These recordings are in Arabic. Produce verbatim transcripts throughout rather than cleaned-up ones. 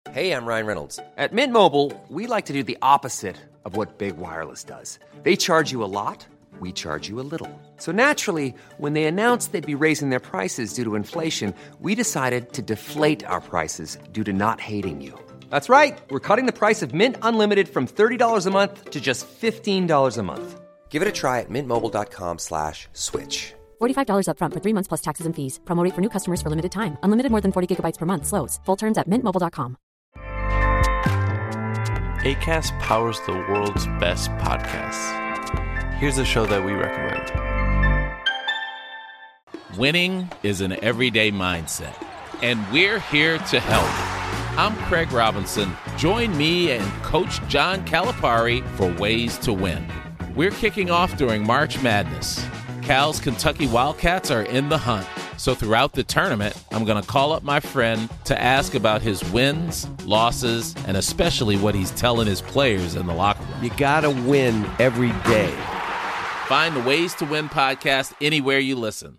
Hey, I'm Ryan Reynolds. At Mint Mobile, we like to do the opposite of what Big Wireless does. They charge you a lot, we charge you a little. So naturally, when they announced they'd be raising their prices due to inflation, we decided to deflate our prices due to not hating you. That's right. We're cutting the price of Mint Unlimited from thirty dollars a month to just fifteen dollars a month. Give it a try at mintmobile.com slash switch. forty-five dollars up front for three months plus taxes and fees. Promo rate for new customers for limited time. Unlimited more than forty gigabytes per month. Slows full terms at mint mobile dot com. Acast powers the world's best podcasts. Here's a show that we recommend. Winning is an everyday mindset, and we're here to help. I'm Craig Robinson. Join me and Coach John Calipari for Ways to Win. We're kicking off during March Madness. Cal's Kentucky Wildcats are in the hunt. So throughout the tournament, I'm going to call up my friend to ask about his wins, losses, and especially what he's telling his players in the locker room. You gotta win every day. Find the Ways to Win podcast anywhere you listen.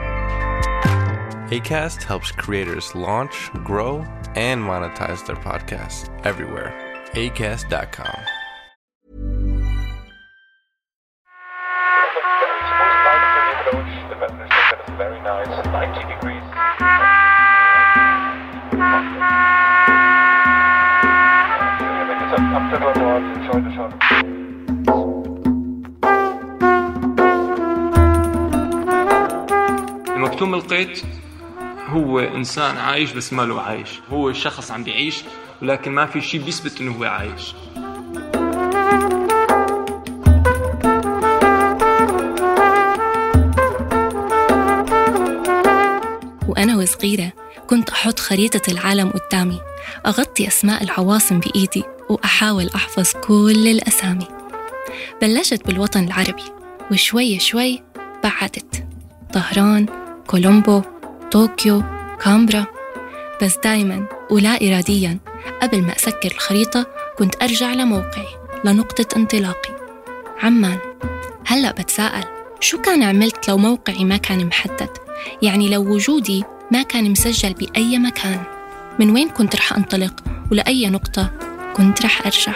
Acast helps creators launch, grow, and monetize their podcasts everywhere. acast dot com. Very nice, ninety degrees. Up to the board, enjoy the shot. مكتوم القيد هو إنسان عايش بس ما له عايش. هو شخص عم بيعيش ولكن ما في شيء بيثبت إنه هو عايش. وأنا وصغيرة كنت أحط خريطة العالم قدامي، أغطي أسماء العواصم بإيدي وأحاول أحفظ كل الأسامي. بلشت بالوطن العربي وشوي شوي بعدت طهران، كولومبو، طوكيو، كامبرا. بس دايماً ولا إرادياً قبل ما أسكر الخريطة كنت أرجع لموقعي، لنقطة انطلاقي عمان. هلأ بتساءل شو كان عملت لو موقعي ما كان محدد؟ يعني لو وجودي ما كان مسجل بأي مكان، من وين كنت رح أنطلق ولأي نقطة كنت رح أرجع؟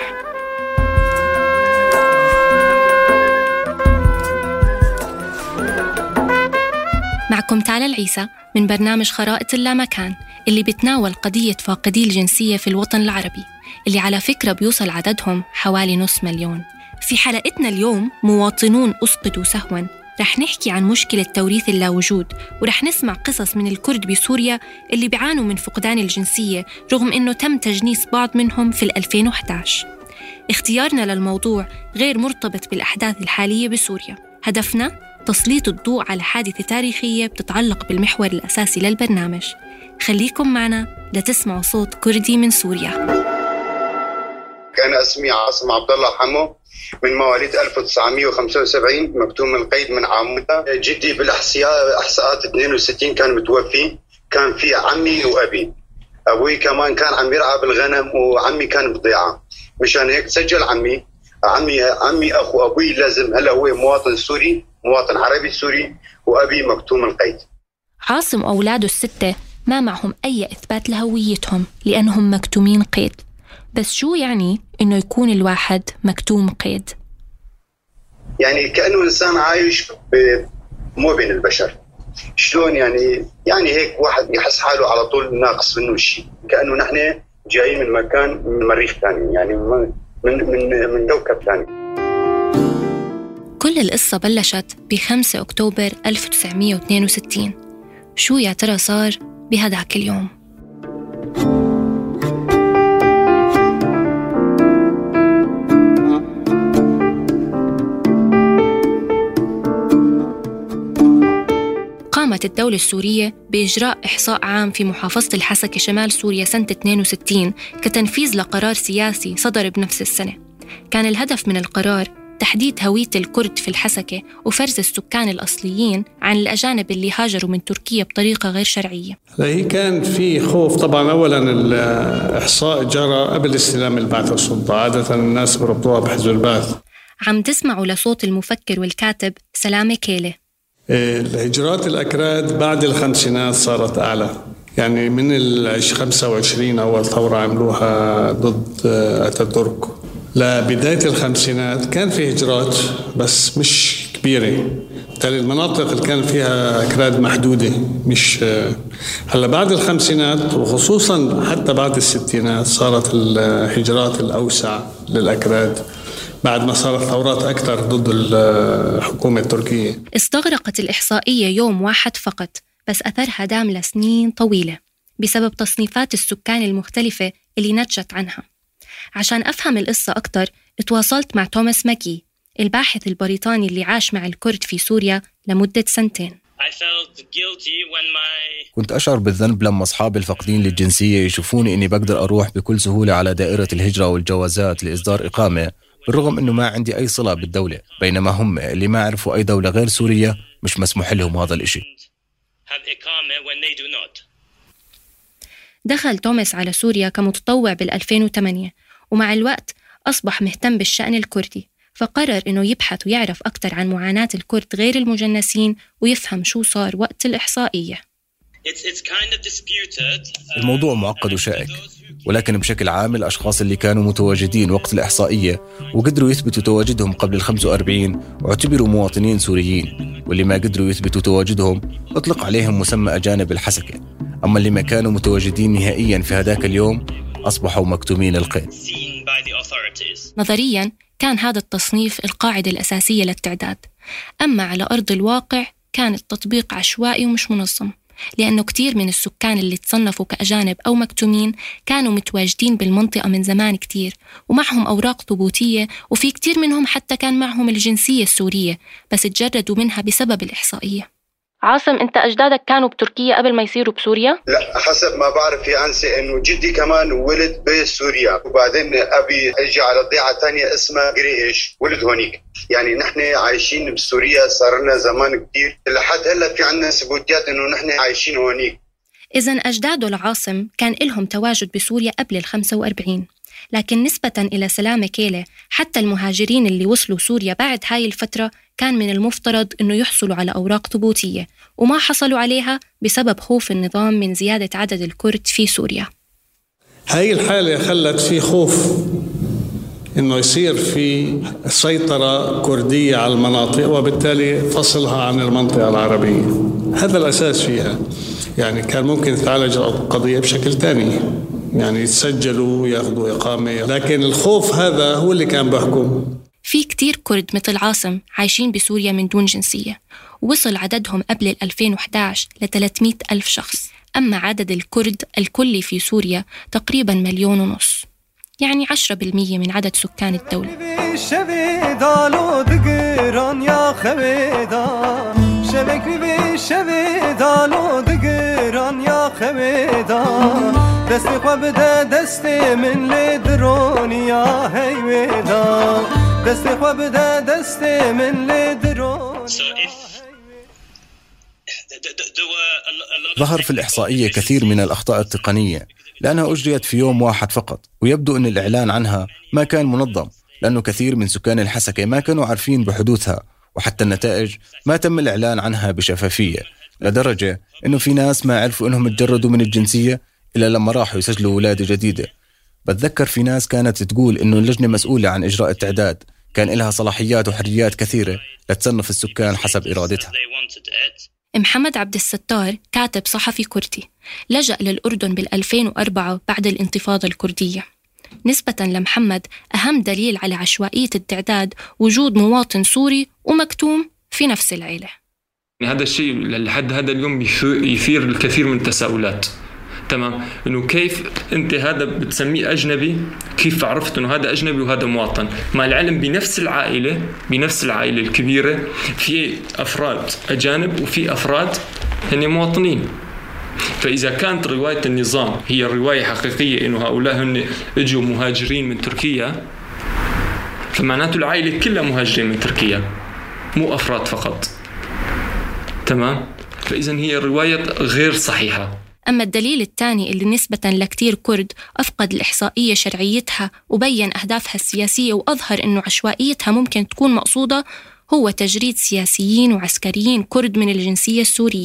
معكم تالا العيسى من برنامج خرائط اللامكان اللي بتناول قضية فاقدي الجنسية في الوطن العربي، اللي على فكرة بيوصل عددهم حوالي نص مليون. في حلقتنا اليوم مواطنون أسقطوا سهواً، رح نحكي عن مشكلة توريث اللاوجود، ورح نسمع قصص من الكرد بسوريا اللي بيعانوا من فقدان الجنسية رغم إنه تم تجنيس بعض منهم في ألفين وإحدى عشر. اختيارنا للموضوع غير مرتبط بالأحداث الحالية بسوريا، هدفنا تسليط الضوء على حادثة تاريخية بتتعلق بالمحور الأساسي للبرنامج. خليكم معنا لتسمعوا صوت كردي من سوريا. كان اسمي عاصم عبد الله حمو، من مواليد ألف وتسعمية وخمسة وسبعين، مكتوم القيد من عمودة. جدي بالإحصاء إحصاءات اثنين وستين كان متوفي. كان في عمي وأبي، أبوي كمان كان عم يرعى بالغنم وعمي كان بضيعة. مشان هيك سجل عمي عمي عمي أخو أبوي لازم هلا هو مواطن سوري، مواطن عربي سوري، وأبي مكتوم القيد. عاصم وأولاده الستة ما معهم أي إثبات لهويتهم لأنهم مكتومين قيد. بس شو يعني إنه يكون الواحد مكتوم قيد؟ يعني كأنه إنسان عايش مو بين البشر. شلون يعني؟ يعني هيك واحد يحس حاله على طول ناقص منه شيء، كأنه نحن جايين من مكان من مريخ ثاني، يعني من من من كوكب ثاني. كل القصة بلشت بخمسة أكتوبر ألف وتسعمية واثنين وستين. شو يا ترى صار بهداك اليوم؟ قامت الدولة السورية بإجراء إحصاء عام في محافظة الحسكة شمال سوريا سنة اثنين وستين كتنفيذ لقرار سياسي صدر بنفس السنة. كان الهدف من القرار تحديد هوية الكرد في الحسكة وفرز السكان الأصليين عن الأجانب اللي هاجروا من تركيا بطريقة غير شرعية. هي كان في خوف طبعاً. أولاً الإحصاء جرى قبل استلام البعث السلطة، عادة الناس بربطوها بحزب البعث. عم تسمعوا لصوت المفكر والكاتب سلامة كيلة. الهجرات الأكراد بعد الخمسينات صارت أعلى، يعني من ال خمسة وعشرين أول ثورة عملوها ضد أتاتورك لبداية الخمسينات كان في هجرات بس مش كبيرة. بالتالي المناطق اللي كان فيها أكراد محدودة مش هلا بعد الخمسينات وخصوصا حتى بعد الستينات صارت الهجرات الأوسع للأكراد بعد ما صارت ثورات أكثر ضد الحكومة التركية. استغرقت الإحصائية يوم واحد فقط بس أثرها دام لسنين طويلة بسبب تصنيفات السكان المختلفة اللي نتجت عنها. عشان أفهم القصة أكتر اتواصلت مع توماس ماكي الباحث البريطاني اللي عاش مع الكرد في سوريا لمدة سنتين. كنت أشعر بالذنب لما أصحابي الفاقدين للجنسية يشوفوني إني بقدر أروح بكل سهولة على دائرة الهجرة والجوازات لإصدار إقامة بالرغم إنه ما عندي أي صلة بالدولة، بينما هم اللي ما عرفوا أي دولة غير سوريا مش مسموح لهم هذا الإشي. دخل توماس على سوريا كمتطوع بالألفين وثمانية ومع الوقت أصبح مهتم بالشأن الكردي، فقرر إنه يبحث ويعرف أكتر عن معاناة الكرد غير المجنسين ويفهم شو صار وقت الإحصائية. الموضوع معقد وشائك، ولكن بشكل عام الأشخاص اللي كانوا متواجدين وقت الإحصائية وقدروا يثبتوا تواجدهم قبل الخمسة وأربعين واعتبروا مواطنين سوريين، واللي ما قدروا يثبتوا تواجدهم أطلق عليهم مسمى أجانب الحسكة، أما اللي ما كانوا متواجدين نهائيا في هذاك اليوم أصبحوا مكتومين القيد. نظريا كان هذا التصنيف القاعدة الأساسية للتعداد، أما على أرض الواقع كان التطبيق عشوائي ومش منظم، لأنه كتير من السكان اللي تصنفوا كأجانب أو مكتومين كانوا متواجدين بالمنطقة من زمان كتير ومعهم أوراق ثبوتية، وفي كتير منهم حتى كان معهم الجنسية السورية بس تجردوا منها بسبب الإحصائية. عاصم، أنت أجدادك كانوا بتركيا قبل ما يصيروا بسوريا؟ لا، حسب ما بعرف يا أنسي إنه جدي كمان ولد بسوريا، وبعدين أبي اجى على ضيعة تانية اسمها قريش ولد هونيك. يعني نحن عايشين بسوريا صار لنا زمان كتير، لحد هلا في عنا ثبوتيات إنه نحن عايشين هونيك. إذن أجداده العاصم كان لهم تواجد بسوريا قبل الخمسة وأربعين، لكن نسبة إلى سلامة كيلة حتى المهاجرين اللي وصلوا سوريا بعد هاي الفترة كان من المفترض إنه يحصلوا على أوراق ثبوتية، وما حصلوا عليها بسبب خوف النظام من زيادة عدد الكرد في سوريا. هاي الحالة خلت في خوف إنه يصير في سيطرة كردية على المناطق وبالتالي فصلها عن المنطقة العربية. هذا الأساس فيها. يعني كان ممكن تعالج القضية بشكل تاني، يعني يتسجلوا وياخذوا إقامة، لكن الخوف هذا هو اللي كان بحكم. في كتير كرد مثل عاصم عايشين بسوريا من دون جنسية، ووصل عددهم قبل ألفين وإحدى عشر ل ثلاثمئة ألف شخص، أما عدد الكرد الكلي في سوريا تقريباً مليون ونص، يعني عشرة بالمية من عدد سكان الدولة. ظهر في الإحصائية كثير من الأخطاء التقنية لأنها أجريت في يوم واحد فقط، ويبدو أن الإعلان عنها ما كان منظم لأنه كثير من سكان الحسكة ما كانوا عارفين بحدوثها، وحتى النتائج ما تم الإعلان عنها بشفافية، لدرجة أنه في ناس ما عرفوا أنهم تجردوا من الجنسية إلا لما راحوا يسجلوا ولادة جديدة. بتذكر في ناس كانت تقول أنه اللجنة مسؤولة عن إجراء التعداد كان لها صلاحيات وحريات كثيرة لتصنف السكان حسب إرادتها. محمد عبد الستار كاتب صحفي كردي لجأ للأردن بالألفين وأربعة بعد الانتفاضة الكردية. نسبة لمحمد أهم دليل على عشوائية التعداد وجود مواطن سوري ومكتوم في نفس العيلة. هذا الشيء لحد هذا اليوم يثير الكثير من التساؤلات. تمام، إنه كيف أنت هذا بتسميه أجنبي، كيف عرفت إنه هذا أجنبي وهذا مواطن، مع العلم بنفس العائلة بنفس العائلة الكبيرة في أفراد أجانب وفي أفراد هن مواطنين. فإذا كانت رواية النظام هي الرواية حقيقية إنه هؤلاء هن اجوا مهاجرين من تركيا، فمعناته العائلة كلها مهاجرين من تركيا مو أفراد فقط. تمام، فإذا هي الرواية غير صحيحة. أما الدليل الثاني اللي نسبة لكتير كرد أفقد الإحصائية شرعيتها وبين أهدافها السياسية وأظهر أنه عشوائيتها ممكن تكون مقصودة هو تجريد سياسيين وعسكريين كرد من الجنسية السورية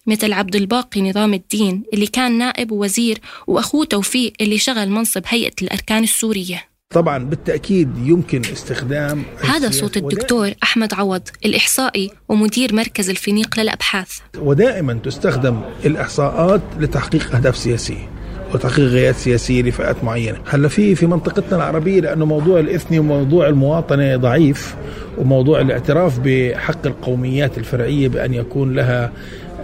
مثل عبد الباقي نظام الدين اللي كان نائب ووزير، وأخوه توفيق اللي شغل منصب هيئة الأركان السورية. طبعا بالتأكيد يمكن استخدام. هذا صوت الدكتور أحمد عوض الإحصائي ومدير مركز الفينيق للأبحاث. ودائما تستخدم الإحصاءات لتحقيق أهداف سياسية وتحقيق غايات سياسية لفئات معينة. هلا في في منطقتنا العربية لأنه موضوع الإثني وموضوع المواطنة ضعيف، وموضوع الاعتراف بحق القوميات الفرعية بأن يكون لها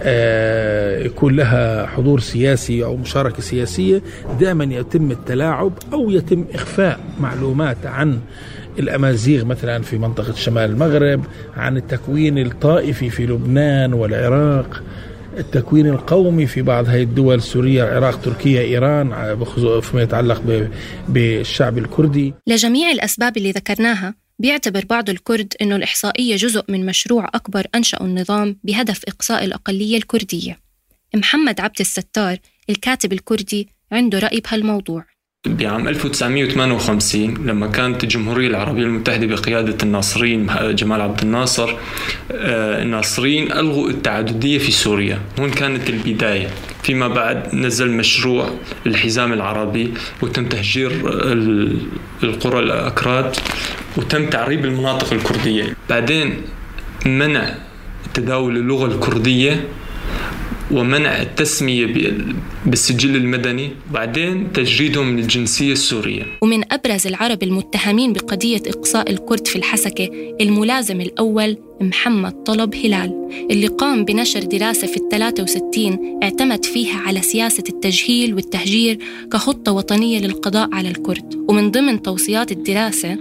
آه يكون لها حضور سياسي أو مشاركة سياسية، دائما يتم التلاعب أو يتم إخفاء معلومات عن الأمازيغ مثلا في منطقة شمال المغرب، عن التكوين الطائفي في لبنان والعراق، التكوين القومي في بعض هذه الدول، سوريا، العراق، تركيا، إيران، فيما يتعلق بالشعب الكردي. لجميع الأسباب اللي ذكرناها، بيعتبر بعض الكرد أنه الإحصائية جزء من مشروع أكبر أنشأ النظام بهدف إقصاء الأقلية الكردية. محمد عبد الستار الكاتب الكردي عنده رأي بهالموضوع. بعام ألف وتسعمائة وثمانية وخمسين لما كانت الجمهورية العربية المتحدة بقيادة الناصرين جمال عبد الناصر، الناصرين ألغوا التعددية في سوريا. هون كانت البداية. فيما بعد نزل مشروع الحزام العربي وتم تهجير القرى الأكراد وتم تعريب المناطق الكردية. بعدين منع تداول اللغة الكردية ومنع التسمية بالسجل المدني، بعدين تجريدهم من الجنسية السورية. ومن أبرز العرب المتهمين بقضية إقصاء الكرد في الحسكة الملازم الأول محمد طلب هلال، اللي قام بنشر دراسة في الثلاثة وستين اعتمد فيها على سياسة التجهيل والتهجير كخطة وطنية للقضاء على الكرد. ومن ضمن توصيات الدراسة: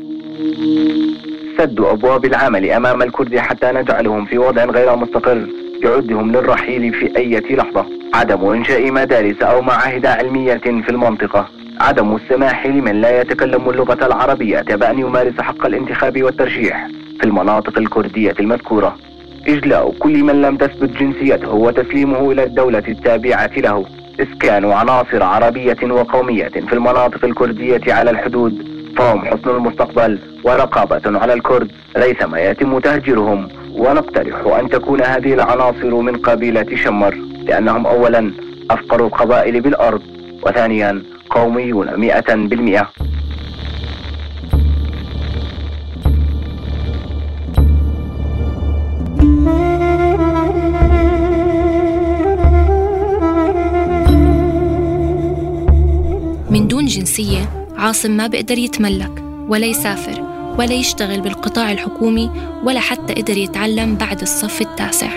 سد أبواب العمل أمام الكرد حتى نجعلهم في وضع غير مستقر يعدهم للرحيل في أي لحظة، عدم إنشاء مدارس أو معاهد علمية في المنطقة، عدم السماح لمن لا يتكلم اللغة العربية بأن يمارس حق الانتخاب والترشيح في المناطق الكردية المذكورة، إجلاء كل من لم تثبت جنسيته وتسليمه إلى الدولة التابعة له، إسكان عناصر عربية وقومية في المناطق الكردية على الحدود فهم حسن المستقبل ورقابة على الكرد ريثما يتم تهجيرهم. ونقترح أن تكون هذه العناصر من قبيلة شمر لأنهم أولا أفقر القبائل بالأرض، وثانيا قوميون مئة بالمئة. من دون جنسية عاصم ما بقدر يتملك ولا يسافر ولا يشتغل بالقطاع الحكومي ولا حتى قدر يتعلم بعد الصف التاسع.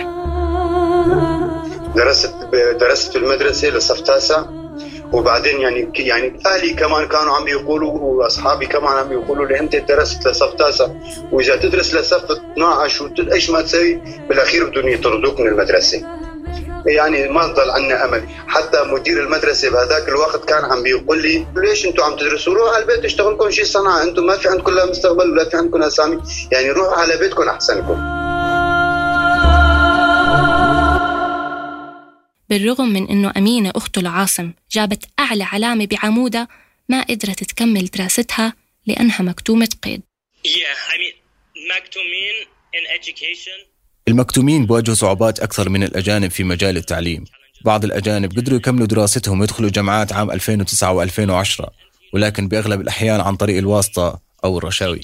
درست درست في المدرسة لصف تاسع، وبعدين يعني يعني أهلي كمان كانوا عم يقولوا وأصحابي كمان عم يقولوا لي أنت درست لصف تاسع، وإذا تدرس لصف اثني عشر وإيش ما تسوي بالأخير بدهم يطردوك من المدرسة. يعني ما ضل عنا أمل. حتى مدير المدرسة بهذاك الوقت كان عم بيقول لي ليش أنتوا عم تدرسوا؟ روحوا على البيت اشتغلوا لكم شيء صنعة، أنتوا ما في عندكم لا مستقبل ولا في عندكم أسامي، يعني روحوا على بيتكم أحسن لكم. بالرغم من أنه أمينة أخته لعاصم جابت أعلى علامة بعمودة، ما قدرت تكمل دراستها لأنها مكتومة قيد. Yeah, I mean, مكتومين in education. المكتومين بواجهوا صعوبات أكثر من الأجانب في مجال التعليم. بعض الأجانب قدروا يكملوا دراستهم ويدخلوا جامعات عام ألفين وتسعة وألفين وعشرة، ولكن بأغلب الأحيان عن طريق الواسطة أو الرشاوي.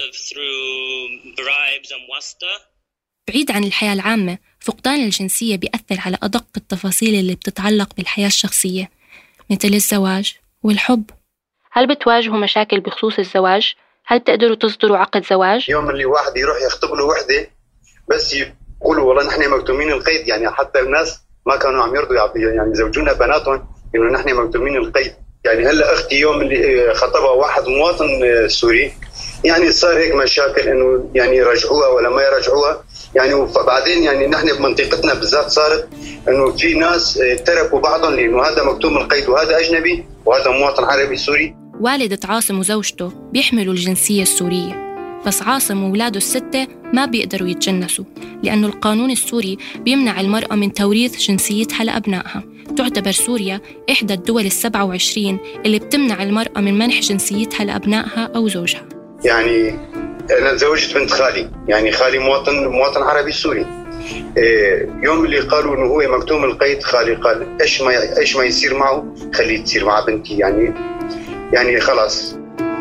بعيد عن الحياة العامة، فقدان الجنسية بيأثر على أدق التفاصيل اللي بتتعلق بالحياة الشخصية مثل الزواج والحب. هل بتواجهوا مشاكل بخصوص الزواج؟ هل تقدروا تصدروا عقد زواج؟ يوم اللي واحد يروح يخطب له وحدة بس يقولوا والله نحن مكتومين القيد، يعني حتى الناس ما كانوا عم يرضوا يعني يزوجونا بناتهم إنه نحن مكتومين القيد. يعني هلا أختي يوم اللي خطبها واحد مواطن سوري، يعني صار هيك مشاكل إنه يعني يرجعوها ولا ما يرجعوها، يعني فبعدين يعني نحن بمنطقتنا بالذات صارت إنه في ناس تركوا بعضهم لأنه هذا مكتوم القيد وهذا أجنبي وهذا مواطن عربي سوري. والدة عاصم وزوجته بيحملوا الجنسية السورية، بس عاصم وولاده الستة ما بيقدروا يتجنسوا لأنه القانون السوري بيمنع المرأة من توريث جنسيتها لأبنائها. تعتبر سوريا إحدى الدول السبعة وعشرين اللي بتمنع المرأة من منح جنسيتها لأبنائها أو زوجها. يعني أنا تزوجت بنت خالي، يعني خالي مواطن مواطن عربي سوري، يوم اللي قالوا إنه هو مكتوم القيد، خالي قال إيش ما إيش ما يصير معه خليه تصير مع بنتي، يعني يعني خلاص.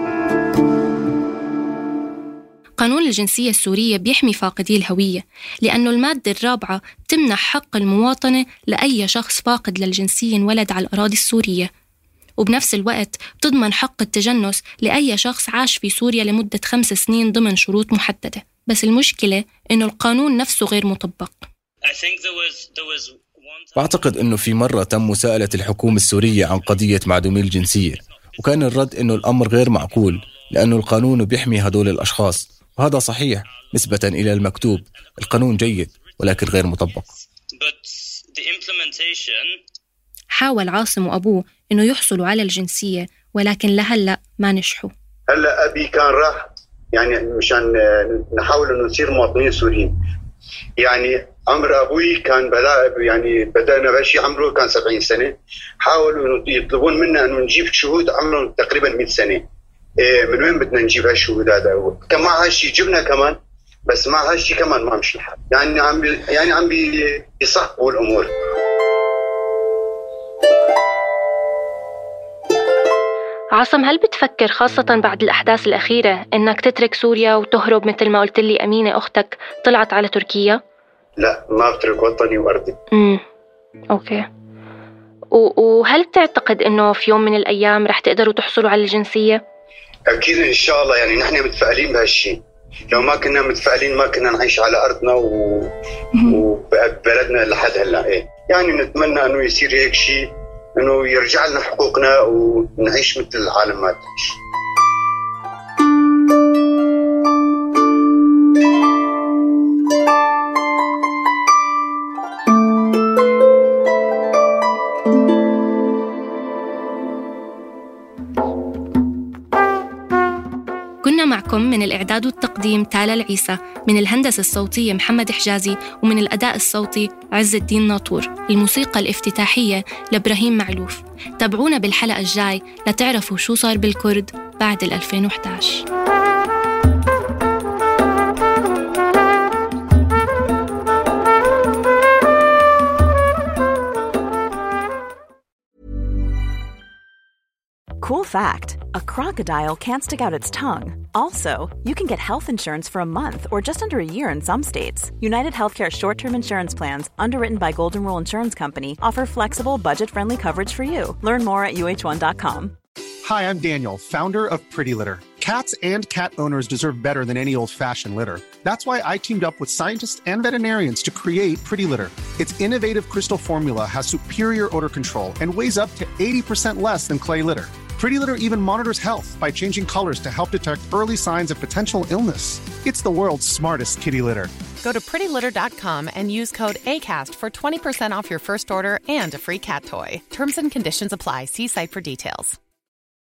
قانون الجنسية السورية بيحمي فاقدي الهوية، لأنه المادة الرابعة تمنح حق المواطنة لأي شخص فاقد للجنسية انولد على الأراضي السورية، وبنفس الوقت بتضمن حق التجنس لأي شخص عاش في سوريا لمدة خمس سنين ضمن شروط محددة. بس المشكلة إنه القانون نفسه غير مطبق. بعتقد إنه في مرة تم مساءلة الحكومة السورية عن قضية معدومي الجنسية، وكان الرد إنه الأمر غير معقول لأنه القانون بيحمي هدول الأشخاص، وهذا صحيح نسبة إلى المكتوب. القانون جيد ولكن غير مطبق. حاول عاصم وأبوه إنه يحصلوا على الجنسية، ولكن لهلأ ما نجحوا. هلأ أبي كان راح يعني مشان نحاول إنه نصير مواطنين سوريين. يعني عمر أبوي كان بدا يعني بدأنا بشي عمره كان سبعين سنة. حاولوا إنه يطلبون منا إنه نجيب شهود عمره تقريبا مئة سنة. إيه من وين بدنا نجيب هالشهود هذا؟ كان مع هالشي جبنا كمان، بس مع هالشي كمان ما مشي الحال. يعني عم بي يعني عم بيصعبوا الأمور. عاصم، هل بتفكر خاصة بعد الأحداث الأخيرة إنك تترك سوريا وتهرب مثل ما قلت لي أمينة أختك طلعت على تركيا؟ لا، ما بترك وطني وأرضي. امم أوكي. وهل تعتقد إنه في يوم من الأيام رح تقدروا تحصلوا على الجنسية؟ أكيد إن شاء الله. يعني نحن متفائلين بهالشيء. لو ما كنا متفائلين ما كنا نعيش على أرضنا و... وبلدنا لحد هلا. إيه يعني نتمنى إنه يصير هيك شيء، إنه يرجع لنا حقوقنا ونعيش مثل العالم ما تعيش. كنا معكم من الإعداد والتقديم تالا العيسى، من الهندسة الصوتية محمد حجازي، ومن الأداء الصوتي عز الدين ناطور. الموسيقى الافتتاحية لإبراهيم معلوف. تابعونا بالحلقة الجاي لتعرفوا شو صار بالكرد بعد ألفين وإحدى عشر. Cool fact, a crocodile can't stick out its tongue. Also, you can get health insurance for a month or just under a year in some states. United Healthcare short-term insurance plans, underwritten by Golden Rule Insurance Company, offer flexible, budget-friendly coverage for you. Learn more at U H one dot com. Hi, I'm Daniel, founder of Pretty Litter. Cats and cat owners deserve better than any old-fashioned litter. That's why I teamed up with scientists and veterinarians to create Pretty Litter. Its innovative crystal formula has superior odor control and weighs up to eighty percent less than clay litter. Pretty Litter even monitors health by changing colors to help detect early signs of potential illness. It's the world's smartest kitty litter. Go to pretty litter dot com and use code ACAST for twenty percent off your first order and a free cat toy. Terms and conditions apply. See site for details.